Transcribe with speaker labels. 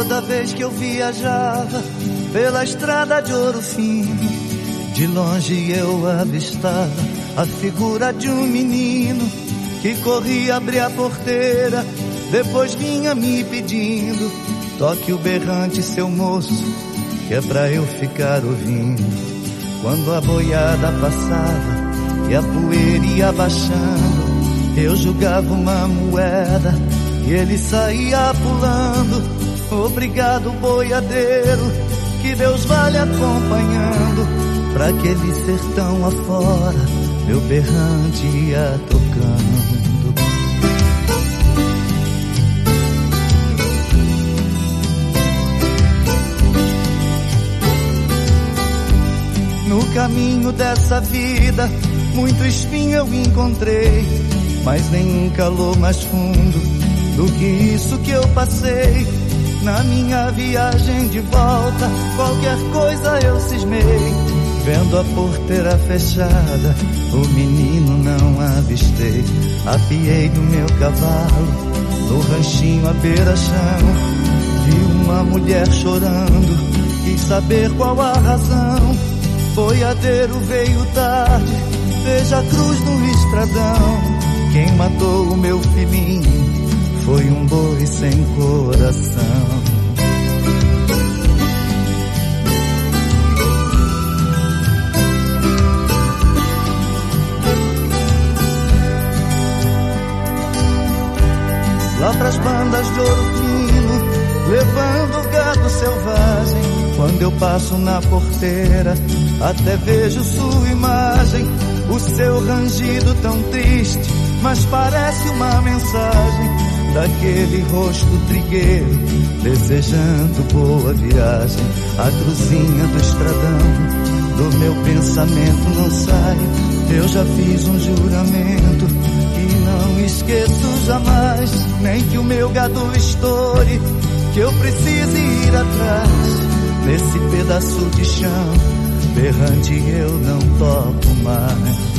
Speaker 1: Toda vez que eu viajava pela estrada de ouro fino, de longe eu avistava a figura de um menino que corria abrir a porteira, depois vinha me pedindo: toque o berrante, seu moço, que é pra eu ficar ouvindo. Quando a boiada passava e a poeira ia baixando, eu jogava uma moeda e ele saía pulando. Obrigado, boiadeiro, que Deus vá lhe acompanhando. Pra aquele sertão afora, meu berrante ia tocando. No caminho dessa vida, muito espinho eu encontrei, mas nenhum calor mais fundo do que isso que eu passei. Na minha viagem de volta, qualquer coisa eu cismei. Vendo a porteira fechada, o menino não avistei. Apiei do meu cavalo, no ranchinho à beira-chão. Vi uma mulher chorando, quis saber qual a razão. Boiadeiro veio tarde, veja a cruz no estradão. Quem matou o meu filhinho foi um boi sem coração. Lá pras bandas de ouro fino, levando gado selvagem. Quando eu passo na porteira, até vejo sua imagem. O seu rangido tão triste, mas parece uma mensagem daquele rosto trigueiro, desejando boa viagem. A cruzinha do estradão, do meu pensamento não sai. Eu já fiz um juramento que não esqueço jamais. Nem que o meu gado estoure, que eu precise ir atrás. Nesse pedaço de chão, berrante eu não toco mais.